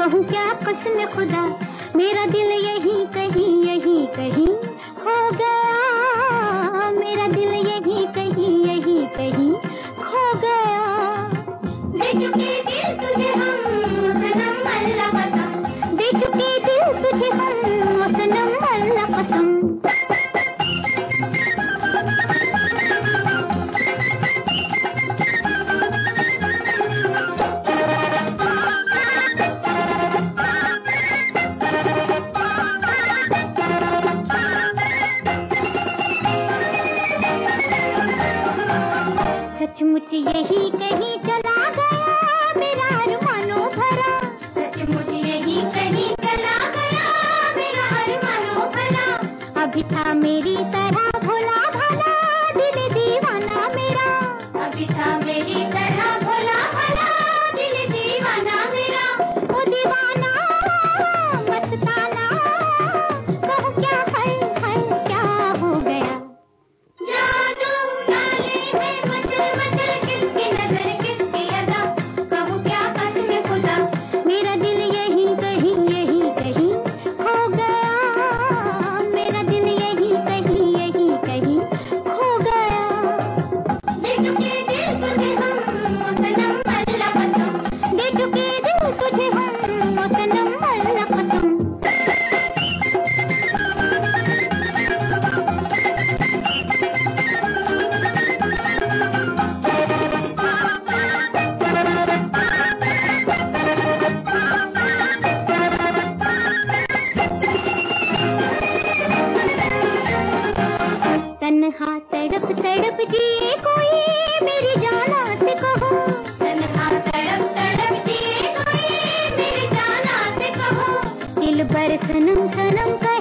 कहूँ क्या कसम खुदा, मेरा दिल यही कहीं खो गया, मेरा दिल यही कहीं खो गया। दे चुके दिल तुझे हम सनम अल्लाह कसम, दे चुके दिल तुझे हम सनम अल्लाह कसम। सचमुच यही कहीं चला गया मेरा अरमानों भरा, सचमुच यही कहीं चला गया मेरा अरमानों भरा। अभी था मेरी तरह भोला भाला दिल दीवाना मेरा, अभी था मेरी तरह भोला भाला दिल दीवाना मेरा। ओ दीवाना मस्ताना, कहूँ क्या है क्या हो गया। जादू डाले में मचल मचल किसकी नजर किसकी अदा, कहूँ क्या कसम खुदा, मेरा दिल यही कहीं खो गया, मेरा दिल यही कहीं खो गया। दे चुके दिल तुझे हम सनम अल्लाह कसम, दे चुके दिल तुझे हम सनम अल्लाह कसम। तन्हा तड़प तड़प जिए कोई मेरी जाना से कहो, तन्हा तड़प तड़प जिए कोई मेरी जाना से कहो। दिल पर सनम सनम का